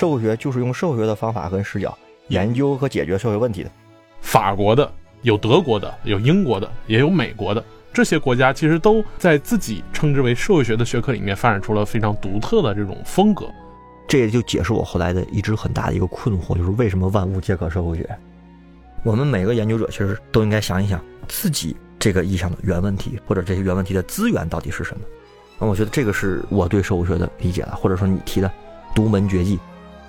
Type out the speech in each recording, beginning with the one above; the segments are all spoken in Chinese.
社会学就是用社会学的方法跟视角研究和解决社会问题的。 法国的有德国的，有英国的，也有美国的，这些国家其实都在自己称之为社会学的学科里面发展出了非常独特的这种风格。 这也就解释我后来的一直很大的一个困惑，就是为什么万物皆可社会学。我们每个研究者其实都应该想一想自己这个意象的原问题，或者这些原问题的资源到底是什么。我觉得这个是我对社会学的理解了，或者说你提的独门绝技。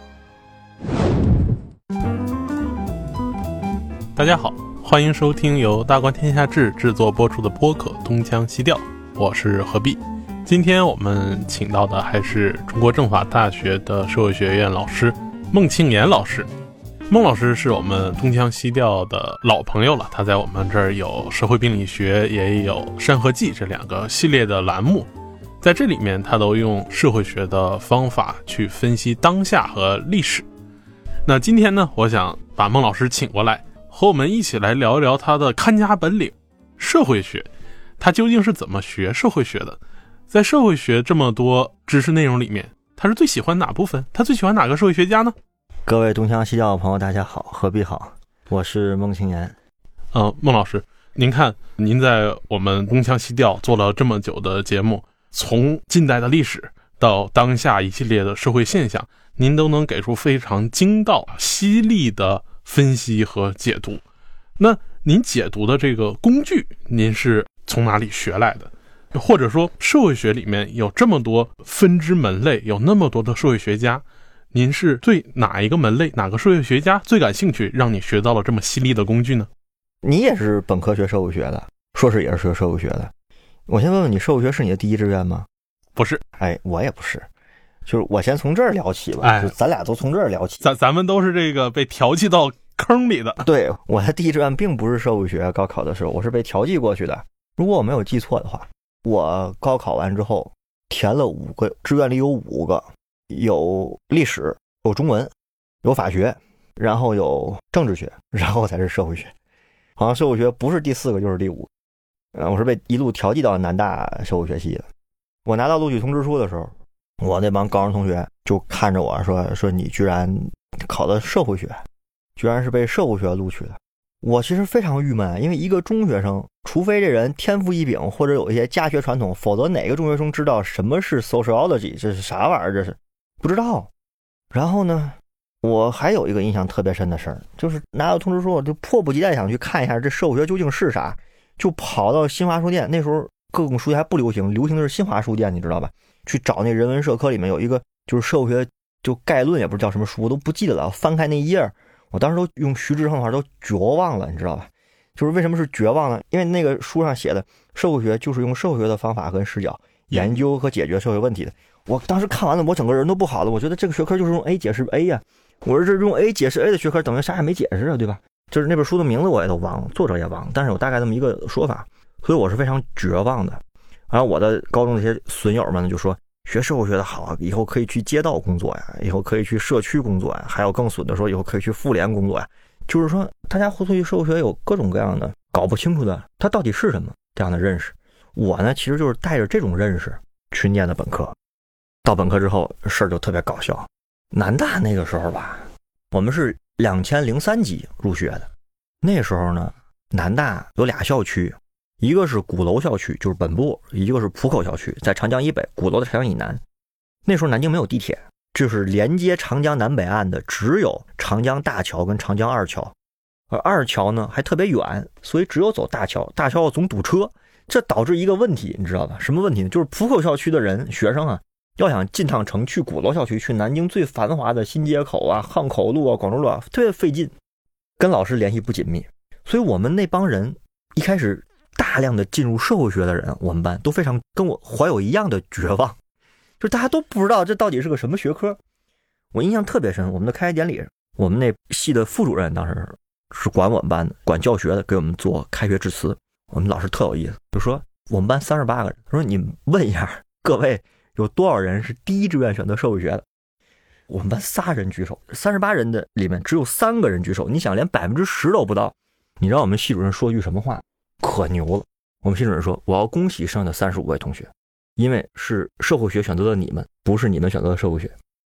大家好，欢迎收听由大观天下志制作播出的播客《东腔西调》，我是何必。今天我们请到的还是中国政法大学的社会学院老师孟庆岩老师。孟老师是我们东腔西调的老朋友了，他在我们这儿有社会病理学，也有山河记这两个系列的栏目，在这里面他都用社会学的方法去分析当下和历史。那今天呢，我想把孟老师请过来，和我们一起来聊一聊他的看家本领社会学，他究竟是怎么学社会学的，在社会学这么多知识内容里面，他是最喜欢哪部分，他最喜欢哪个社会学家呢？ 各位东腔西调的朋友大家好，何必好，我是孟庆岩。 孟老师，您看您在我们东腔西调做了这么久的节目，从近代的历史到当下一系列的社会现象，您都能给出非常精到犀利的分析和解读。那您解读的这个工具，您是从哪里学来的？或者说社会学里面有这么多分支门类，有那么多的社会学家，您是对哪一个门类哪个社会学家最感兴趣，让你学到了这么犀利的工具呢？ 你也是本科学社会学的，硕士也是学社会学的，我先问问你，社会学是你的第一志愿吗？ 不是。 我也不是，就是我先从这儿聊起吧，就咱俩都从这儿聊起。 咱们都是这个被调剂到坑里的。 对，我的第一志愿并不是社会学，高考的时候我是被调剂过去的。如果我没有记错的话，我高考完之后填了5个志愿里有5个，有历史，有中文，有法学，然后有政治学，然后才是社会学。好像社会学不是第4个就是第5个。我是被一路调剂到南大社会学系的。我拿到录取通知书的时候，我那帮高中同学就看着我说你居然考的社会学，居然是被社会学录取的。我其实非常郁闷，因为一个中学生，除非这人天赋异禀或者有一些家学传统，否则哪个中学生知道什么是 sociology， 这是啥玩意儿，这是不知道。然后呢，我还有一个印象特别深的事儿，就是拿到通知书我就迫不及待想去看一下这社会学究竟是啥，就跑到新华书店，那时候各种书店还不流行，流行的是新华书店，你知道吧？去找那人文社科里面有一个就是社会学就概论，也不知道什么书，我都不记得了。翻开那一页，我当时都用徐志胜的话都绝望了，你知道吧？就是为什么是绝望呢？因为那个书上写的社会学就是用社会学的方法跟视角研究和解决社会问题的。我当时看完了，我整个人都不好了。我觉得这个学科就是用 A 解释 A 呀，我说这用 A 解释 A 的学科等于啥也没解释啊，对吧？就是那本书的名字我也都忘了，作者也忘了，但是有大概这么一个说法，所以我是非常绝望的。然后我的高中那些损友们就说，学社会学的好，以后可以去街道工作呀，以后可以去社区工作呀，还有更损的说以后可以去妇联工作呀。就是说大家会对社会学有各种各样的搞不清楚的它到底是什么这样的认识。我呢其实就是带着这种认识去念的本科。到本科之后事儿就特别搞笑，南大那个时候吧，我们是2003级入学的。那时候呢，南大有2校区，一个是鼓楼校区，就是本部，一个是浦口校区，在长江以北，鼓楼的长江以南。那时候南京没有地铁，就是连接长江南北岸的只有长江大桥跟长江二桥，而二桥呢还特别远，所以只有走大桥，大桥要总堵车。这导致一个问题，你知道吧？什么问题呢？就是浦口校区的人学生啊，要想进趟城去鼓楼校区，去南京最繁华的新街口啊、汉口路啊、广州路啊，特别费劲，跟老师联系不紧密。所以我们那帮人一开始大量的进入社会学的人，我们班都非常跟我怀有一样的绝望，就是大家都不知道这到底是个什么学科。我印象特别深，我们的开学典礼，我们那系的副主任当时是管我们班的，管教学的，给我们做开学致辞。我们老师特有意思，就说我们班38个人，他说你问一下各位有多少人是第一志愿选择社会学的。我们班3人举手，38人的里面只有3个人举手，你想连10%都不到。你知道我们系主任说句什么话？可牛了。我们系主任说，我要恭喜剩下的35位同学，因为是社会学选择的你们，不是你们选择的社会学。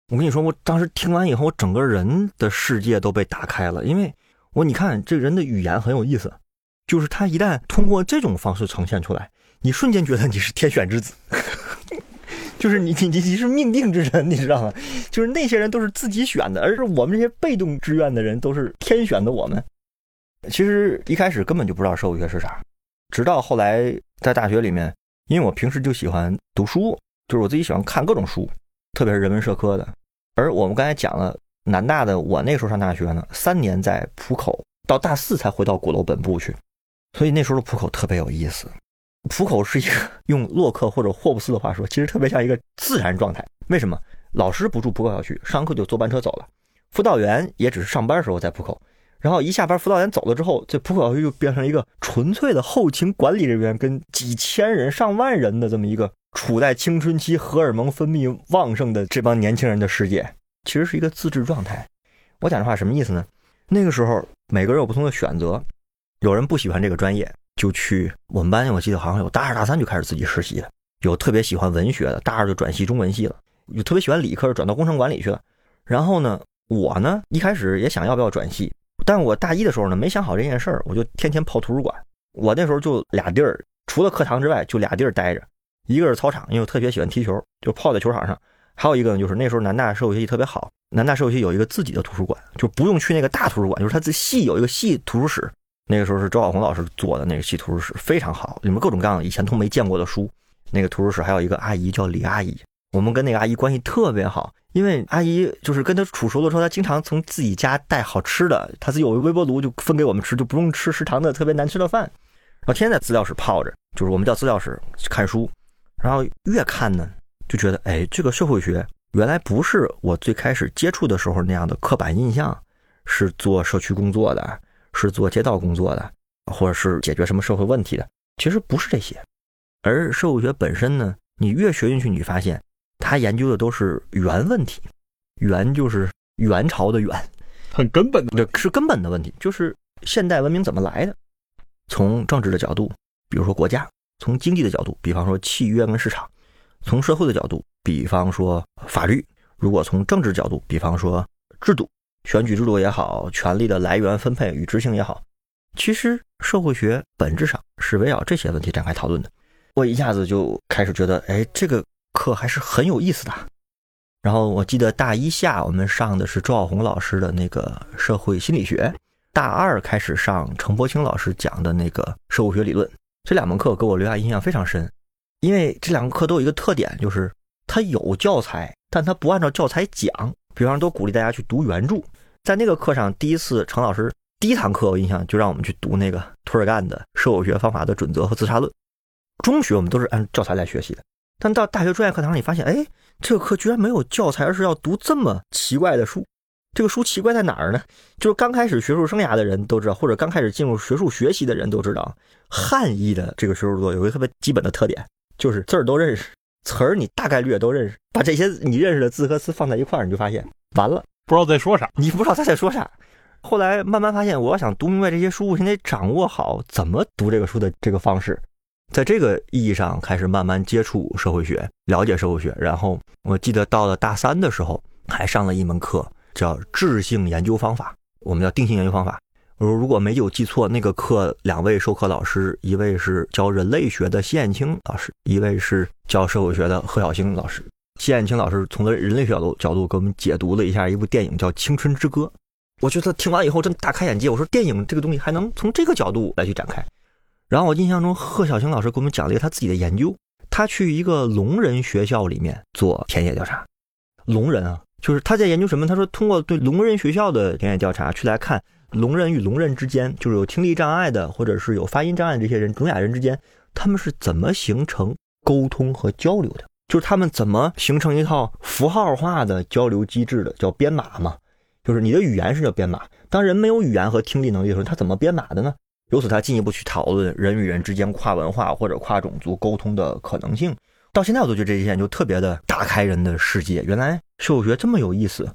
我跟你说，我当时听完以后，我整个人的世界都被打开了，因为你看这人的语言很有意思，就是他一旦通过这种方式呈现出来，你瞬间觉得你是天选之子。就是你是命定之人，你知道吗？就是那些人都是自己选的，而是我们这些被动志愿的人都是天选的我们。其实一开始根本就不知道社会学是啥，直到后来在大学里面，因为我平时就喜欢读书，就是我自己喜欢看各种书，特别是人文社科的。而我们刚才讲了南大的，我那时候上大学呢，3年在浦口，到大4才回到鼓楼本部去，所以那时候的浦口特别有意思。浦口是一个用洛克或者霍布斯的话说，其实特别像一个自然状态。为什么？老师不住浦口校区，上课就坐班车走了，辅导员也只是上班时候在浦口，然后一下班辅导员走了之后，这浦口校区就变成一个纯粹的后勤管理人员跟几千人上万人的这么一个处在青春期荷尔蒙分泌旺盛的这帮年轻人的世界，其实是一个自治状态。我讲这话什么意思呢？那个时候每个人有不同的选择，有人不喜欢这个专业，就去我们班，我记得好像有大2大3就开始自己实习的，有特别喜欢文学的，大2就转系中文系了，有特别喜欢理科转到工程管理去了。然后呢，我呢一开始也想要不要转系，但我大1的时候呢没想好这件事儿，我就天天泡图书馆。我那时候就俩地儿，除了课堂之外就俩地儿待着，一个是操场，因为我特别喜欢踢球，就泡在球场上。还有一个呢，就是那时候南大社会学系特别好，南大社会系有一个自己的图书馆，就不用去那个大图书馆，就是他自己系有一个系图书室。那个时候是周晓红老师做的那个系图书室，非常好，里面各种各样的以前都没见过的书。那个图书室还有一个阿姨叫李阿姨，我们跟那个阿姨关系特别好，因为阿姨就是跟她处熟的时候，她经常从自己家带好吃的，她自己有微波炉就分给我们吃，就不用吃食堂的特别难吃的饭。然后天天在资料室泡着，就是我们叫资料室看书，然后越看呢就觉得，哎，这个社会学原来不是我最开始接触的时候那样的刻板印象，是做社区工作的，是做街道工作的，或者是解决什么社会问题的，其实不是这些。而社会学本身呢，你越学进去，你发现它研究的都是原问题，原就是元朝的元， 很根本的， 对，是根本的问题，就是现代文明怎么来的。从政治的角度，比如说国家；从经济的角度，比方说契约跟市场；从社会的角度，比方说法律；如果从政治角度，比方说制度，选举制度也好，权力的来源分配与执行也好，其实社会学本质上是围绕这些问题展开讨论的。我一下子就开始觉得，哎，这个课还是很有意思的。然后我记得大1下我们上的是周晓红老师的那个社会心理学，大2开始上程伯清老师讲的那个社会学理论。这2门课给我留下印象非常深，因为这2个课都有一个特点，就是它有教材，但它不按照教材讲。比方都鼓励大家去读原著。在那个课上，第一次程老师第一堂课我印象就让我们去读那个涂尔干的社会学方法的准则和自杀论。中学我们都是按教材来学习的，但到大学专业课堂你发现，哎，这个课居然没有教材，而是要读这么奇怪的书。这个书奇怪在哪儿呢？就是刚开始学术生涯的人都知道，或者刚开始进入学术学习的人都知道，汉译的这个学术著作有一个特别基本的特点，就是字儿都认识，词儿你大概率也都认识，把这些你认识的字和词放在一块儿，你就发现完了， 不知道在说啥， 你不知道他在说啥。后来慢慢发现，我要想读明白这些书，我现在掌握好怎么读这个书的这个方式。在这个意义上开始慢慢接触社会学，了解社会学。然后我记得到了大3的时候还上了一门课叫质性研究方法，我们叫定性研究方法。如果没有记错，那个课2位授课老师，一位是教人类学的谢艳青老师，一位是教社会学的贺小星老师。谢艳青老师从人类学角度给我们解读了一下一部电影叫《青春之歌》，我觉得听完以后真大开眼界，我说电影这个东西还能从这个角度来去展开。然后我印象中贺小星老师给我们讲了一个他自己的研究，他去一个聋人学校里面做田野调查。聋人啊，就是他在研究什么？他说通过对聋人学校的田野调查去来看聋人与聋人之间，就是有听力障碍的或者是有发音障碍的这些人，聋哑人之间，他们是怎么形成沟通和交流的，就是他们怎么形成一套符号化的交流机制的，叫编码嘛。就是你的语言是叫编码，当人没有语言和听力能力的时候，他怎么编码的呢？由此他进一步去讨论人与人之间跨文化或者跨种族沟通的可能性。到现在我都觉得这些研究特别的打开人的世界，原来社会学这么有意思。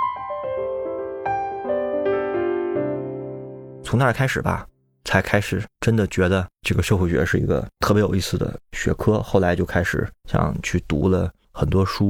从那儿开始吧，才开始真的觉得这个社会学是一个特别有意思的学科。后来就开始像去读了很多书，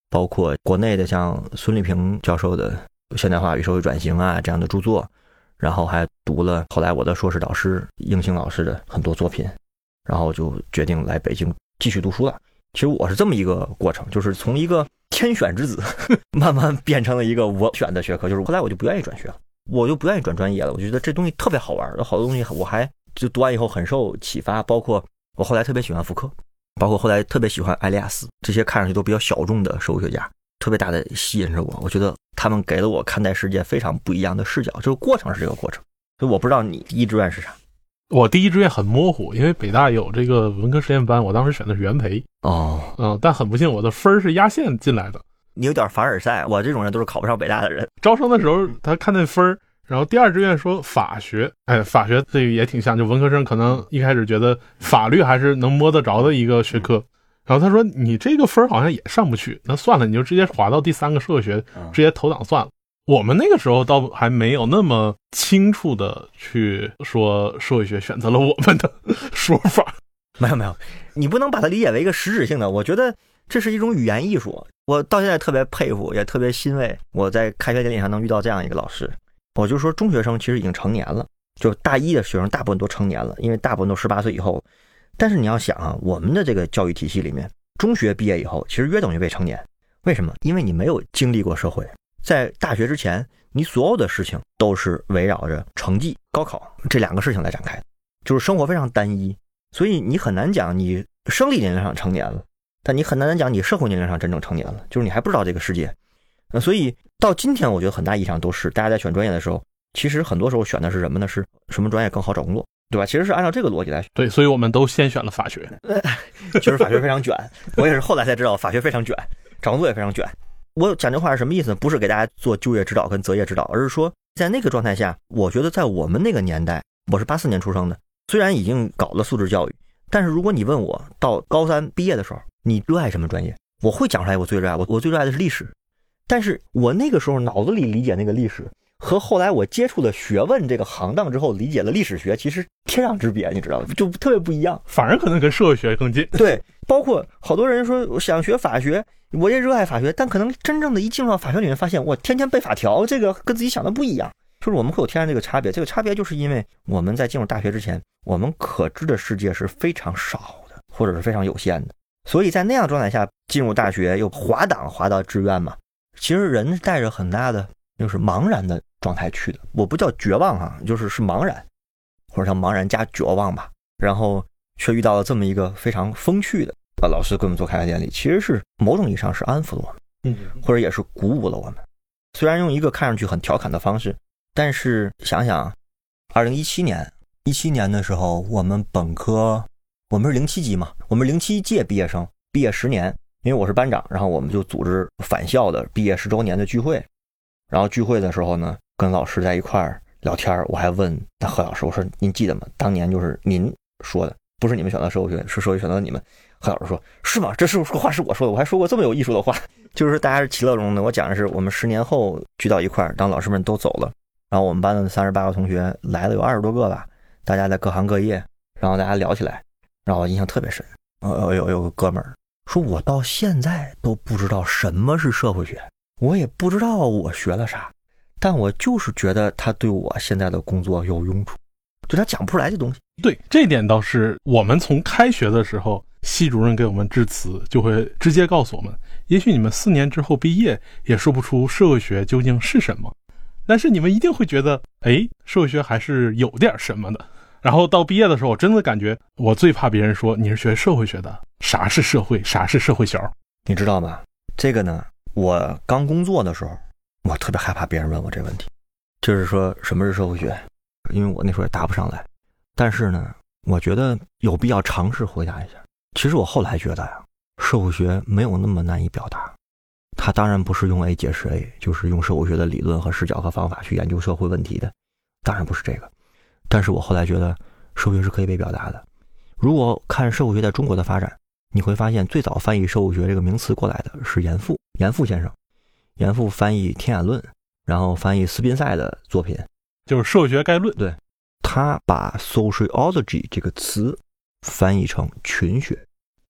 包括国内的像孙立平教授的现代化与社会转型啊这样的著作，然后还读了后来我的硕士导师应星老师的很多作品，然后就决定来北京继续读书了。其实我是这么一个过程，就是从一个天选之子慢慢变成了一个我选的学科，就是后来我就不愿意转学了，我就不愿意转专业了，我觉得这东西特别好玩，有好多东西我还就读完以后很受启发，包括我后来特别喜欢福柯，包括后来特别喜欢埃利亚斯，这些看上去都比较小众的社会学家，特别大的吸引着我，我觉得他们给了我看待世界非常不一样的视角，就是过程是这个过程。所以我不知道你第一志愿是啥。 我第一志愿很模糊，因为北大有这个文科实验班，我当时选的是元培。但很不幸我的分是压线进来的。 你有点凡尔赛，我这种人都是考不上北大的人。 招生的时候他看那分，然后第二志愿说法学，法学这个也挺像，就文科生可能一开始觉得法律还是能摸得着的一个学科，然后他说你这个分好像也上不去，那算了，你就直接滑到第3个社会学，直接投档算了。我们那个时候倒还没有那么清楚的去说社会学选择了我们的说法。 没有，你不能把它理解为一个实质性的，我觉得这是一种语言艺术。我到现在特别佩服，也特别欣慰，我在开学典礼上能遇到这样一个老师。我就说中学生其实已经成年了，就大一的学生大部分都成年了，因为大部分都18岁以后。但是你要想啊，我们的这个教育体系里面，中学毕业以后其实约等于未成年。为什么？因为你没有经历过社会，在大学之前你所有的事情都是围绕着成绩、高考这2个事情来展开，就是生活非常单一，所以你很难讲你生理年龄上成年了，但你很难讲你社会年龄上真正成年了，就是你还不知道这个世界。所以到今天我觉得很大意义上都是大家在选专业的时候，其实很多时候选的是什么呢？是什么专业更好找工作，对吧？其实是按照这个逻辑来选。 对，所以我们都先选了法学。 其实法学非常卷，我也是后来才知道法学非常卷，找工作也非常卷。我讲这话是什么意思呢？不是给大家做就业指导跟择业指导，而是说在那个状态下，我觉得在我们那个年代，我是84年出生的，虽然已经搞了素质教育，但是如果你问我到高3毕业的时候你热爱什么专业，我会讲出来我最热爱，我最热爱的是历史。但是我那个时候脑子里理解那个历史和后来我接触了学问这个行当之后理解了历史学，其实天壤之别，你知道吗？就特别不一样， 反而可能跟社会学更近。 对，包括好多人说我想学法学，我也热爱法学，但可能真正的一进入到法学里面发现我天天背法条，这个跟自己想的不一样，就是我们会有天然这个差别。这个差别就是因为我们在进入大学之前，我们可知的世界是非常少的，或者是非常有限的，所以在那样状态下进入大学又滑档滑到志愿嘛，其实人是带着很大的就是茫然的状态去的。我不叫绝望啊，就是茫然，或者叫茫然加绝望吧。然后却遇到了这么一个非常风趣的老师给我们做开学典礼，其实是某种意义上是安抚了我们，或者也是鼓舞了我们。虽然用一个看上去很调侃的方式，但是想想2017年的时候，我们本科我们是07级嘛，我们07届毕业生毕业10年，因为我是班长，然后我们就组织返校的毕业10周年的聚会。然后聚会的时候呢，跟老师在一块儿聊天，我还问那何老师，我说您记得吗？当年就是您说的，不是你们选择社会学，是社会选择你们。何老师说是吗？这是话是我说的，我还说过这么有艺术的话。就是大家是其乐融的。我讲的是我们10年后聚到一块儿，当老师们都走了，然后我们班的38个同学来了有20多个吧，大家在各行各业，然后大家聊起来，然后我印象特别深。有个哥们儿说，我到现在都不知道什么是社会学，我也不知道我学了啥，但我就是觉得他对我现在的工作有用处，就他讲不出来这东西。 对，这点倒是我们从开学的时候，系主任给我们致辞就会直接告诉我们，也许你们4年之后毕业也说不出社会学究竟是什么，但是你们一定会觉得社会学还是有点什么的。然后到毕业的时候，我真的感觉我最怕别人说你是学社会学的，啥是社会，啥是社会小， 你知道吗？这个呢，我刚工作的时候，我特别害怕别人问我这个问题，就是说什么是社会学，因为我那时候也答不上来。但是呢，我觉得有必要尝试回答一下。其实我后来觉得呀，社会学没有那么难以表达，它当然不是用 A 解释 A， 就是用社会学的理论和视角和方法去研究社会问题的，当然不是这个。但是我后来觉得社会学是可以被表达的。如果看社会学在中国的发展，你会发现最早翻译社会学这个名词过来的是严复先生。严复翻译《天演论》，然后翻译斯宾塞的作品， 就是《社会学概论》。 对，他把 sociology 这个词翻译成群学，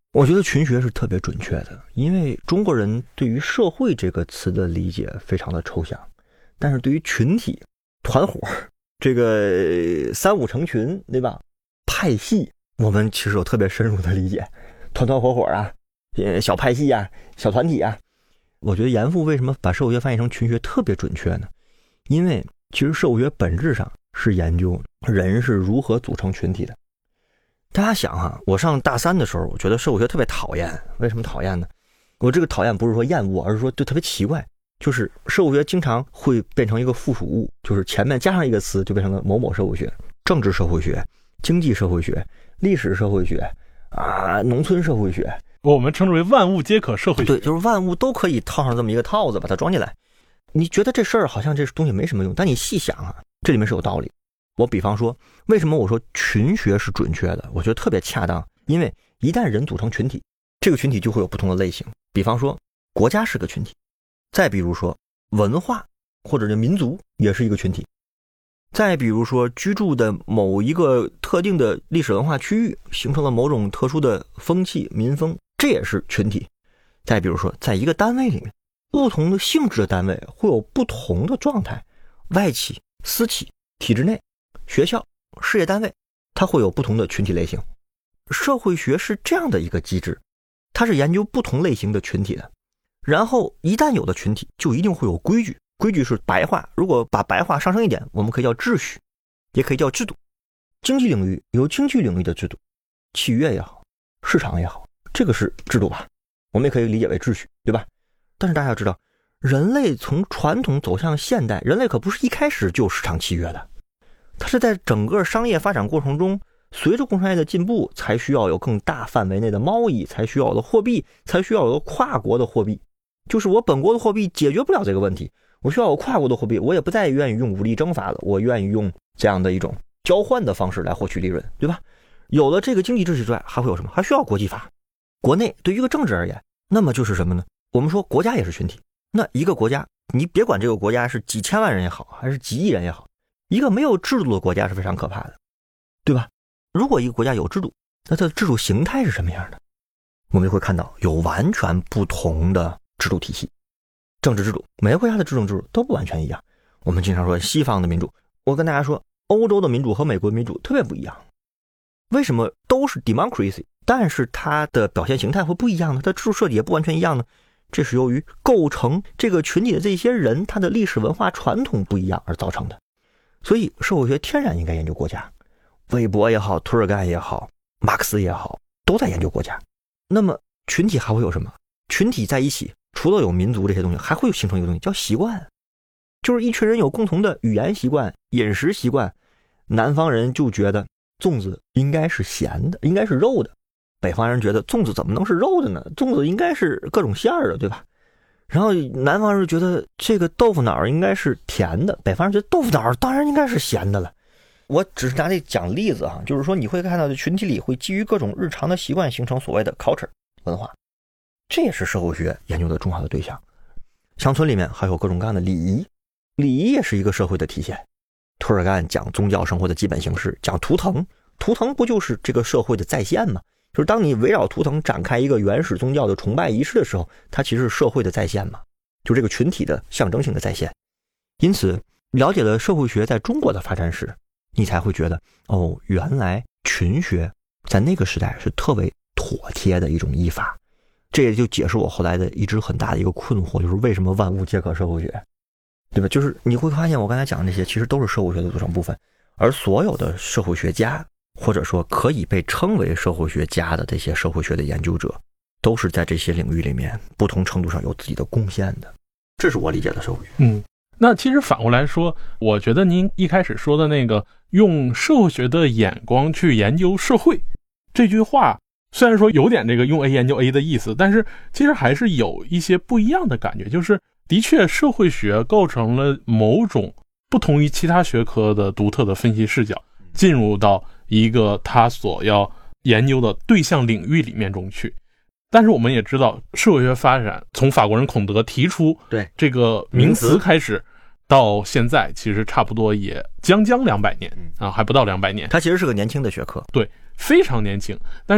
我觉得群学是特别准确的，因为中国人对于社会这个词的理解非常的抽象，但是对于群体、团伙、这个三五成群，对吧？派系，我们其实有特别深入的理解，团团伙伙啊，小派系啊，小团体啊。我觉得严复为什么把社会学翻译成群学特别准确呢？因为其实社会学本质上是研究人是如何组成群体的。大家想哈，我上大三的时候，我觉得社会学特别讨厌。为什么讨厌呢？我这个讨厌不是说厌恶，而是说就特别奇怪，就是社会学经常会变成一个附属物，就是前面加上一个词就变成了某某社会学、政治社会学、经济社会学、历史社会学啊、农村社会学， 我们称之为万物皆可社会学。 对，就是万物都可以套上这么一个套子，把它装进来。你觉得这事儿好像这东西没什么用，但你细想啊，这里面是有道理。我比方说，为什么我说群学是准确的？我觉得特别恰当，因为一旦人组成群体，这个群体就会有不同的类型。比方说，国家是个群体，再比如说文化或者是民族也是一个群体，再比如说居住的某一个特定的历史文化区域形成了某种特殊的风气民风，这也是群体。再比如说，在一个单位里面，不同的性质的单位会有不同的状态，外企、私企、体制内、学校、事业单位，它会有不同的群体类型。社会学是这样的一个机制，它是研究不同类型的群体的。然后一旦有了群体，就一定会有规矩，规矩是白话，如果把白话上升一点，我们可以叫秩序，也可以叫制度。经济领域有经济领域的制度，契约也好，市场也好，这个是制度吧，我们也可以理解为秩序，对吧？但是大家要知道，人类从传统走向现代，人类可不是一开始就市场契约的，它是在整个商业发展过程中，随着工商业的进步，才需要有更大范围内的贸易，才需要有的货币，才需要有跨国的货币。就是我本国的货币解决不了这个问题，我需要有跨国的货币，我也不再愿意用武力征伐了，我愿意用这样的一种交换的方式来获取利润，对吧？有了这个经济秩序之外，还会有什么？还需要国际法。国内对于一个政治而言，那么就是什么呢？我们说国家也是群体，那一个国家，你别管这个国家是几千万人也好，还是几亿人也好，一个没有制度的国家是非常可怕的，对吧？如果一个国家有制度，那它的制度形态是什么样的？我们就会看到有完全不同的制度体系。政治制度，每个国家的制度都不完全一样。我们经常说西方的民主，我跟大家说，欧洲的民主和美国的民主特别不一样。为什么都是 democracy， 但是它的表现形态会不一样呢？它制度设计也不完全一样呢？这是由于构成这个群体的这些人，他的历史文化传统不一样而造成的。所以社会学天然应该研究国家，韦伯也好，涂尔干也好，马克思也好，都在研究国家。那么群体还会有什么？群体在一起，除了有民族这些东西，还会形成一个东西叫习惯，就是一群人有共同的语言习惯、饮食习惯。南方人就觉得粽子应该是咸的，应该是肉的，北方人觉得粽子怎么能是肉的呢？粽子应该是各种馅儿的，对吧？然后南方人觉得这个豆腐脑应该是甜的，北方人觉得豆腐脑当然应该是咸的了。我只是拿这讲例子啊，就是说你会看到群体里会基于各种日常的习惯形成所谓的 culture 文化，这也是社会学研究的重要的对象。乡村里面还有各种各样的礼仪，礼仪也是一个社会的体现。涂尔干讲宗教生活的基本形式，讲图腾，图腾不就是这个社会的再现吗？就是当你围绕图腾展开一个原始宗教的崇拜仪式的时候，它其实是社会的再现嘛，就这个群体的象征性的再现。因此了解了社会学在中国的发展史，你才会觉得哦，原来群学在那个时代是特别妥帖的一种依法。这也就解释我后来的一直很大的一个困惑，就是为什么万物皆可社会学，对吧？就是你会发现我刚才讲的这些其实都是社会学的组成部分，而所有的社会学家或者说可以被称为社会学家的这些社会学的研究者，都是在这些领域里面不同程度上有自己的贡献的。这是我理解的社会学。 那其实反过来说，我觉得您一开始说的那个用社会学的眼光去研究社会这句话，虽然说有点这个用 A 研究 A 的意思，但是其实还是有一些不一样的感觉。就是的确社会学构成了某种不同于其他学科的独特的分析视角，进入到一个他所要研究的对象领域里面中去。但是我们也知道，社会学发展从法国人孔德提出这个名词开始，到现在其实差不多也将200年啊，还不到200年。 它其实是个年轻的学科， 对，非常年轻。但是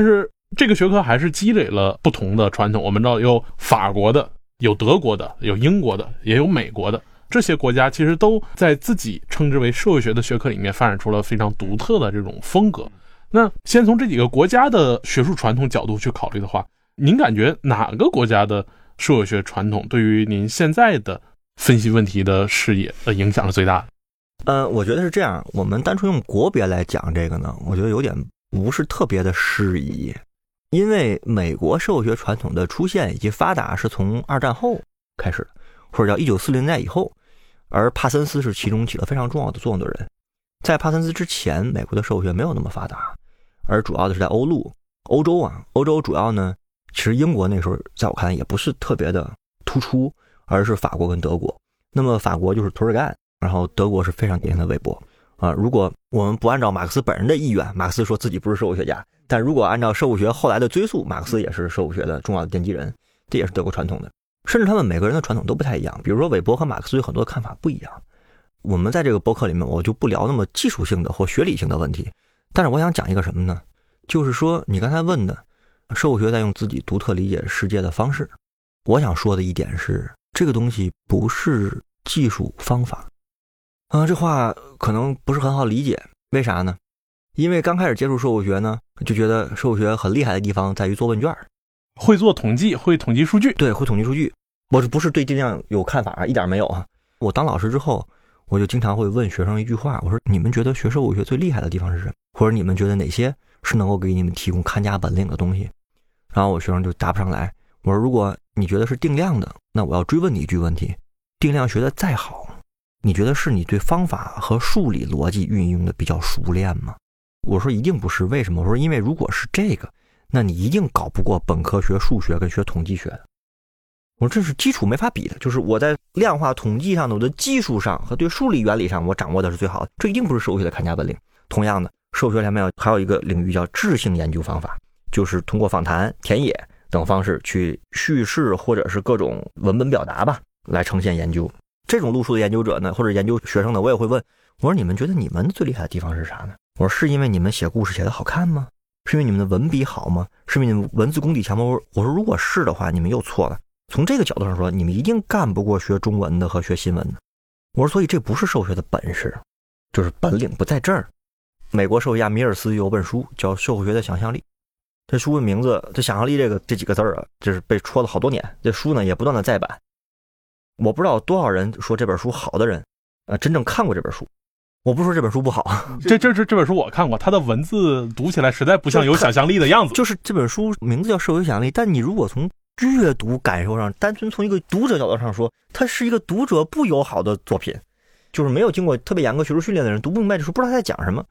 这个学科还是积累了不同的传统。我们知道有法国的，有德国的，有英国的，也有美国的。这些国家其实都在自己称之为社会学的学科里面发展出了非常独特的这种风格。那先从这几个国家的学术传统角度去考虑的话，您感觉哪个国家的社会学传统对于您现在的分析问题的视野的影响是最大的？ 我觉得是这样，我们单纯用国别来讲这个呢，我觉得有点不是特别的适宜，因为美国社会学传统的出现以及发达是从二战后开始的，或者叫1940年代以后，而帕森斯是其中起了非常重要的作用的人。在帕森斯之前，美国的社会学没有那么发达，而主要的是在欧洲主要呢，其实英国那时候在我看来也不是特别的突出，而是法国跟德国。那么法国就是涂尔干，然后德国是非常典型的韦伯如果我们不按照马克思本人的意愿，马克思说自己不是社会学家，但如果按照社会学后来的追溯，马克思也是社会学的重要的奠基人，这也是德国传统的。甚至他们每个人的传统都不太一样，比如说韦伯和马克思有很多看法不一样。我们在这个播客里面我就不聊那么技术性的或学理性的问题，但是我想讲一个什么呢，就是说你刚才问的社会学在用自己独特理解世界的方式，我想说的一点是，这个东西不是技术方法。这话可能不是很好理解，为啥呢？因为刚开始接触社会学呢，就觉得社会学很厉害的地方在于做问卷， 会做统计，会统计数据。 对，会统计数据。我不是对定量有看法，一点没有啊。我当老师之后，我就经常会问学生一句话，我说你们觉得学社会学最厉害的地方是什么？或者你们觉得哪些是能够给你们提供看家本领的东西？然后我学生就答不上来。我说如果你觉得是定量的，那我要追问你一句问题，定量学的再好，你觉得是你对方法和数理逻辑运用的比较熟练吗？我说一定不是，为什么？我说因为如果是这个，那你一定搞不过本科学数学跟学统计学的。我说这是基础没法比的，就是我在量化统计上的我的技术上和对数理原理上我掌握的是最好的，这一定不是社会学的看家本领。同样的，社会学里面还有一个领域叫质性研究方法，就是通过访谈、田野等方式去叙事或者是各种文本表达吧，来呈现研究。这种路数的研究者呢，或者研究学生呢，我也会问，我说你们觉得你们最厉害的地方是啥呢？我说是因为你们写故事写得好看吗？是因为你们的文笔好吗？是因为你们文字功底强吗？我说如果是的话，你们又错了。从这个角度上说，你们一定干不过学中文的和学新闻的。我说所以这不是社会学的本事，就是本领不在这儿。美国社会学家米尔斯有本书叫《社会学的想象力》，这书的名字这想象力这几个字啊，就是被戳了好多年，这书呢也不断的再版。我不知道多少人说这本书好的人真正看过这本书。我不说这本书不好， 这本书我看过，它的文字读起来实在不像有想象力的样子。 就是这本书名字叫《社会想象力》，但你如果从阅读感受上，单纯从一个读者角度上说，它是一个读者不友好的作品，就是没有经过特别严格学术训练的人读不明白这书，不知道他在讲什么。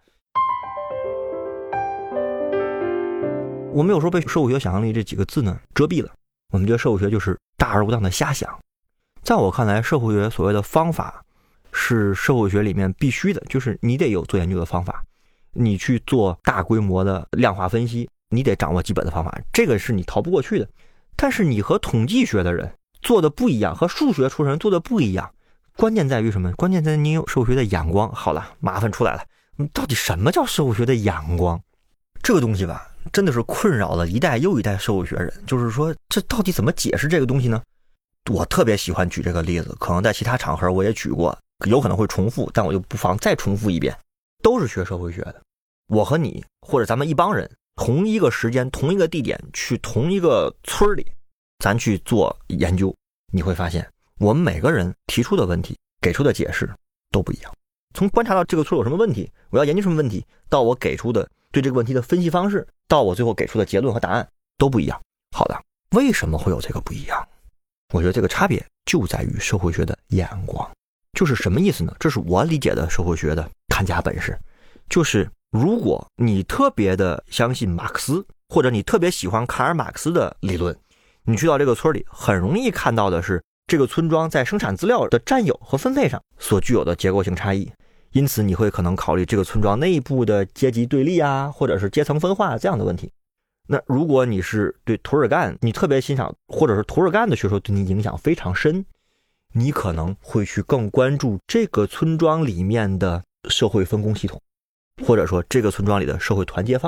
我们有时候被社会学想象力这几个字呢遮蔽了，我们觉得社会学就是大而无当的瞎想。在我看来，社会学所谓的方法是社会学里面必须的，就是你得有做研究的方法，你去做大规模的量化分析，你得掌握基本的方法，这个是你逃不过去的。但是你和统计学的人做的不一样，和数学出身人做的不一样，关键在于什么？关键在于你有社会学的眼光。好了，麻烦出来了，到底什么叫社会学的眼光？这个东西吧，真的是困扰了一代又一代社会学人，就是说这到底怎么解释这个东西呢？我特别喜欢举这个例子，可能在其他场合我也举过，有可能会重复，但我就不妨再重复一遍。都是学社会学的，我和你或者咱们一帮人同一个时间同一个地点去同一个村里，咱去做研究，你会发现我们每个人提出的问题给出的解释都不一样。从观察到这个村有什么问题，我要研究什么问题，到我给出的对这个问题的分析方式，到我最后给出的结论和答案都不一样。好的，为什么会有这个不一样？我觉得这个差别就在于社会学的眼光。就是什么意思呢？这是我理解的社会学的看家本事，就是如果你特别的相信马克思，或者你特别喜欢卡尔马克思的理论，你去到这个村里，很容易看到的是这个村庄在生产资料的占有和分配上所具有的结构性差异，因此你会可能考虑这个村庄内部的阶级对立啊，或者是阶层分化这样的问题。那如果你是对涂尔干你特别欣赏，或者是涂尔干的学说对你影响非常深，你可能会去更关注这个村庄里面的社会分工系统，或者说这个村庄里的社会团结方式。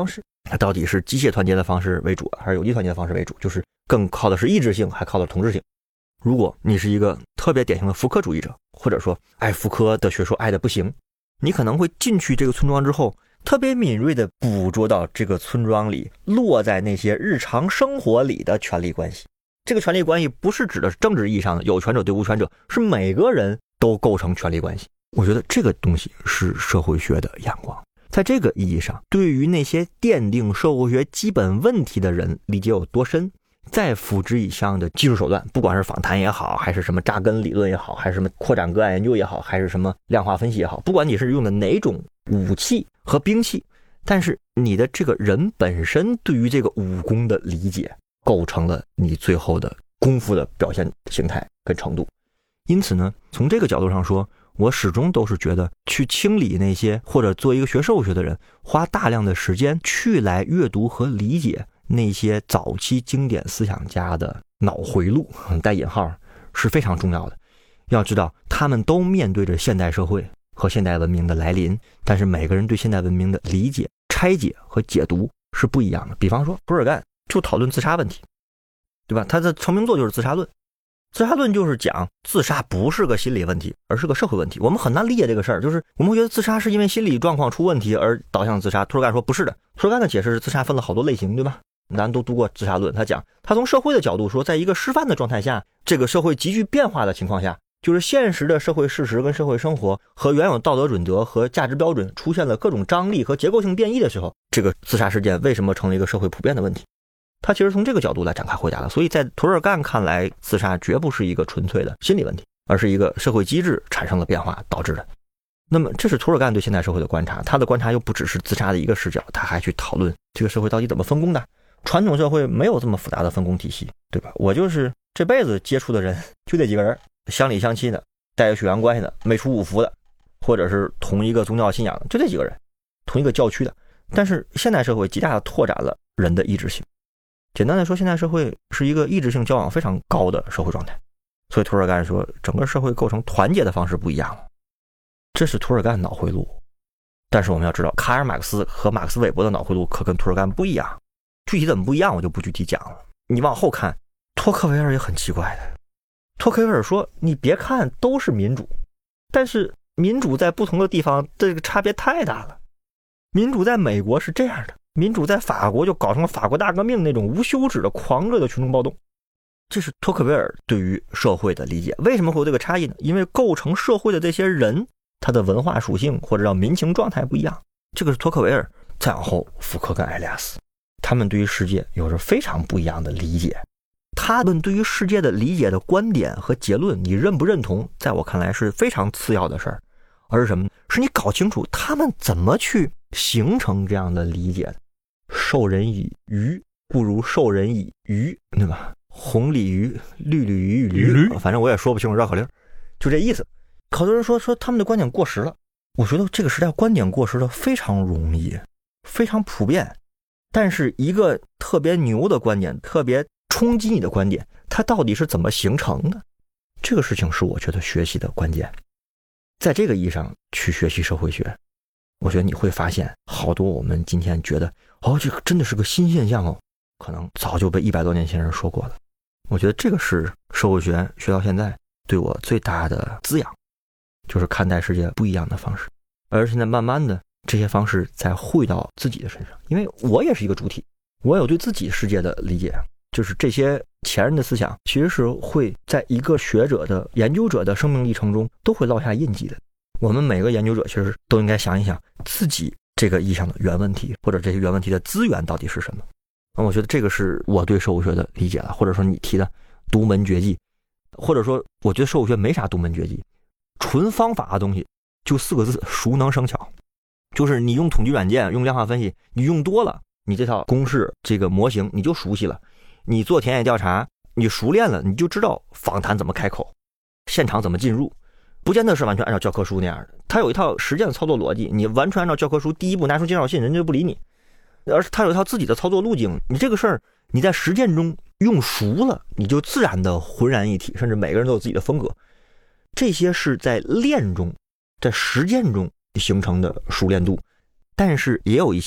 它到底是机械团结的方式为主还是有机团结的方式为主，就是更靠的是意志性还靠的统治性。如果你是一个特别典型的福柯主义者，或者说爱福柯的学说爱的不行，你可能会进去这个村庄之后，特别敏锐地捕捉到这个村庄里落在那些日常生活里的权力关系。这个权力关系不是指的政治意义上的有权者对无权者，是每个人都构成权力关系。我觉得这个东西是社会学的眼光。在这个意义上，对于那些奠定社会学基本问题的人理解有多深，再辅之以上的技术手段，不管是访谈也好，还是什么扎根理论也好，还是什么扩展个案研究也好，还是什么量化分析也好，不管你是用的哪种武器和兵器，但是你的这个人本身对于这个武功的理解构成了你最后的功夫的表现形态跟程度。因此呢，从这个角度上说，我始终都是觉得去清理那些或者做一个学社会学的人花大量的时间去来阅读和理解那些早期经典思想家的脑回路带引号是非常重要的。要知道他们都面对着现代社会和现代文明的来临，但是每个人对现代文明的理解、拆解和解读是不一样的。比方说涂尔干就讨论自杀问题，对吧？他的成名作就是自杀论。自杀论就是讲自杀不是个心理问题，而是个社会问题。我们很难理解这个事儿，就是我们会觉得自杀是因为心理状况出问题而导向自杀。涂尔干说不是的，涂尔干的解释是自杀分了好多类型，对吧？咱都读过自杀论，他讲他从社会的角度说，在一个失范的状态下，这个社会急剧变化的情况下，就是现实的社会事实跟社会生活和原有道德准则和价值标准出现了各种张力和结构性变异的时候，这个自杀事件为什么成了一个社会普遍的问题？他其实从这个角度来展开回答的。所以在涂尔干看来，自杀绝不是一个纯粹的心理问题，而是一个社会机制产生了变化导致的。那么这是涂尔干对现代社会的观察，他的观察又不只是自杀的一个视角，他还去讨论这个社会到底怎么分工的。传统社会没有这么复杂的分工体系，对吧？我就是这辈子接触的人就这几个人，乡里乡亲的，带有血缘关系的，没出五福的，或者是同一个宗教信仰的，就这几个人，同一个教区的。但是现代社会极大的拓展了人的意志性。简单的说，现代社会是一个意志性交往非常高的社会状态。所以涂尔干说，整个社会构成团结的方式不一样了。这是涂尔干脑回路。但是我们要知道，卡尔马克思和马克思韦伯的脑回路可跟涂尔干不一样。具体怎么不一样我就不具体讲了。你往后看，托克维尔也很奇怪的。托克维尔说，你别看都是民主，但是民主在不同的地方这个差别太大了。民主在美国是这样的，民主在法国就搞成了法国大革命那种无休止的狂热的群众暴动。这是托克维尔对于社会的理解。为什么会有这个差异呢？因为构成社会的这些人，他的文化属性或者叫民情状态不一样。这个是托克维尔。再往后，福柯跟埃利亚斯，他们对于世界有着非常不一样的理解。他们对于世界的理解的观点和结论，你认不认同，在我看来是非常次要的事儿。而是什么呢？是你搞清楚他们怎么去形成这样的理解的。授人以鱼，不如授人以渔，对吧？红鲤鱼，绿鲤鱼与驴，反正我也说不清楚绕口令，就这意思。好多人说他们的观点过时了，我觉得这个时代观点过时的非常容易，非常普遍。但是一个特别牛的观点，特别冲击你的观点，它到底是怎么形成的？这个事情是我觉得学习的关键。在这个意义上去学习社会学，我觉得你会发现好多我们今天觉得这个真的是个新现象哦，可能早就被100多年前人说过了。我觉得这个是社会学学到现在对我最大的滋养，就是看待世界不一样的方式。而现在慢慢的这些方式在汇到自己的身上，因为我也是一个主体，我有对自己世界的理解，就是这些前人的思想其实是会在一个学者的研究者的生命历程中都会烙下印记的。我们每个研究者其实都应该想一想自己这个意义上的原问题，或者这些原问题的资源到底是什么。我觉得这个是我对社会学的理解了。或者说你提的独门绝技，或者说我觉得社会学没啥独门绝技，纯方法的东西就4个字：熟能生巧。就是你用统计软件，用量化分析，你用多了，你这套公式这个模型你就熟悉了。你做田野调查，你熟练了，你就知道访谈怎么开口，现场怎么进入，不见得是完全按照教科书那样的。它有一套实践的操作逻辑，你完全按照教科书第一步拿出介绍信，人家就不理你。而是它有一套自己的操作路径，你这个事儿你在实践中用熟了，你就自然的浑然一体，甚至每个人都有自己的风格。这些是在练中，在实践中形成的熟练度。但是也有一些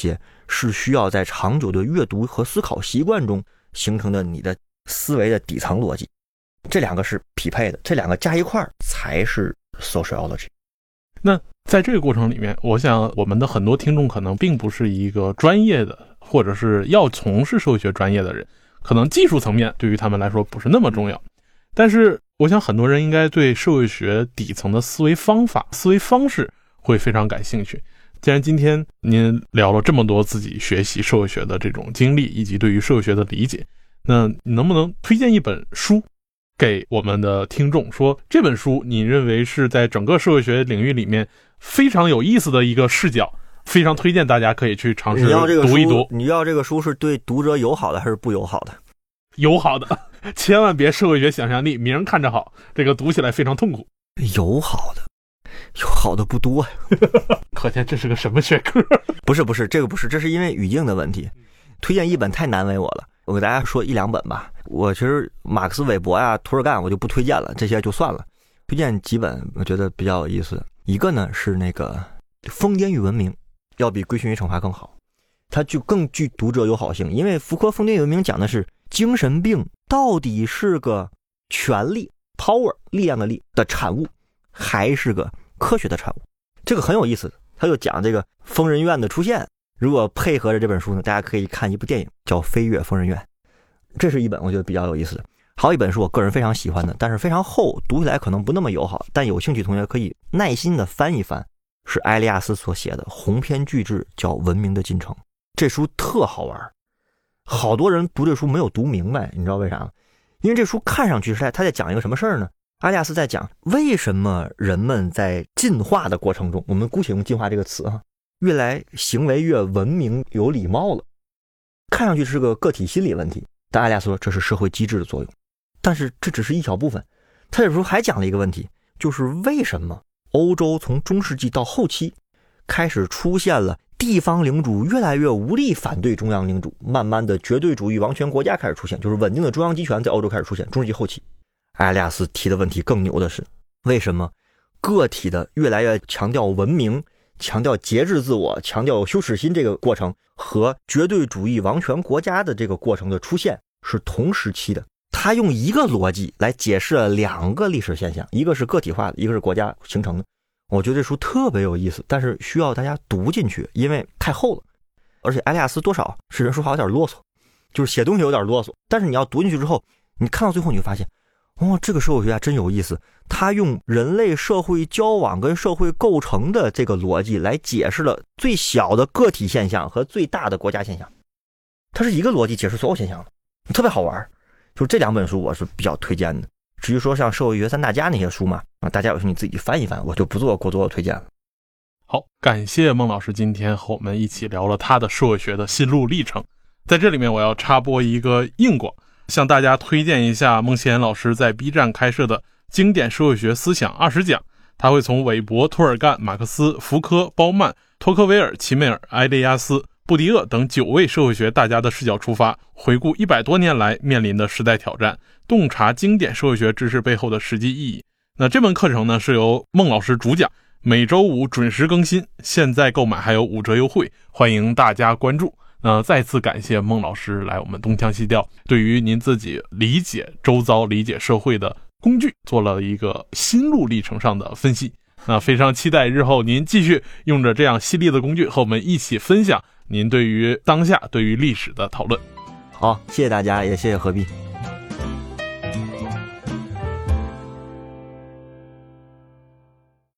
是需要在长久的阅读和思考习惯中形成的你的思维的底层逻辑。这两个是匹配的，这两个加一块才是 sociology。 那在这个过程里面，我想我们的很多听众可能并不是一个专业的，或者是要从事社会学专业的人，可能技术层面对于他们来说不是那么重要，但是我想很多人应该对社会学底层的思维方法、思维方式会非常感兴趣。既然今天您聊了这么多自己学习社会学的这种经历，以及对于社会学的理解，那你能不能推荐一本书给我们的听众，说这本书你认为是在整个社会学领域里面非常有意思的一个视角，非常推荐大家可以去尝试读一读。 你要这个书是对读者友好的还是不友好的？ 友好的，千万别社会学想象力，名看着好，这个读起来非常痛苦。 友好的不多呀。 可见这是个什么学科？ 不是，这个不是，这是因为语境的问题。推荐一本太难为我了，我给大家说一两本吧。我其实马克思韦伯呀、涂尔干我就不推荐了，这些就算了。推荐几本我觉得比较有意思的，一个呢是那个《疯癫与文明》，要比《规训与惩罚》更好，它就更具读者友好性。因为福柯《疯癫与文明》讲的是精神病到底是个权力 power 力量的力的产物，还是个科学的产物，这个很有意思。他就讲这个疯人院的出现，如果配合着这本书呢，大家可以看一部电影叫《飞越疯人院》，这是一本我觉得比较有意思的。还有一本是我个人非常喜欢的，但是非常厚，读起来可能不那么友好，但有兴趣同学可以耐心的翻一翻，是埃利亚斯所写的鸿篇巨制，叫《文明的进程》。这书特好玩，好多人读这书没有读明白，你知道为啥吗？因为这书看上去是他在讲一个什么事儿呢？阿利亚斯在讲为什么人们在进化的过程中，我们姑且用进化这个词啊，越来行为越文明有礼貌了。看上去是个个体心理问题，但阿利亚斯说这是社会机制的作用。但是这只是一小部分，他有时候还讲了一个问题，就是为什么欧洲从中世纪到后期开始出现了地方领主越来越无力反对中央领主，慢慢的绝对主义王权国家开始出现，就是稳定的中央集权在欧洲开始出现。中世纪后期，埃利亚斯提的问题更牛的是，为什么个体的越来越强调文明、强调节制自我、强调有羞耻心这个过程和绝对主义王权国家的这个过程的出现是同时期的？他用一个逻辑来解释了两个历史现象，一个是个体化的，一个是国家形成的。我觉得这书特别有意思，但是需要大家读进去，因为太厚了。而且埃利亚斯多少是人说话有点啰嗦，就是写东西有点啰嗦，但是你要读进去之后，你看到最后你就发现，这个社会学家真有意思，他用人类社会交往跟社会构成的这个逻辑来解释了最小的个体现象和最大的国家现象，它是一个逻辑解释所有现象的，特别好玩。就这两本书我是比较推荐的。至于说像社会学三大家那些书嘛，大家有兴趣自己翻一翻，我就不做过多的推荐了。 好，感谢孟老师今天和我们一起聊了他的社会学的心路历程。在这里面我要插播一个硬广，向大家推荐一下孟希言老师在 B 站开设的经典社会学思想20讲，他会从韦伯、涂尔干、马克思、福柯、鲍曼、托克维尔、齐美尔、埃利亚斯、布迪厄等9位社会学大家的视角出发，回顾100多年来面临的时代挑战，洞察经典社会学知识背后的实际意义。那这门课程呢，是由孟老师主讲，每周五准时更新，现在购买还有5折优惠，欢迎大家关注。再次感谢孟老师来我们东腔西调，对于您自己理解周遭、理解社会的工具做了一个心路历程上的分析。那非常期待日后您继续用着这样犀利的工具和我们一起分享您对于当下、对于历史的讨论。 好，谢谢大家，也谢谢何必。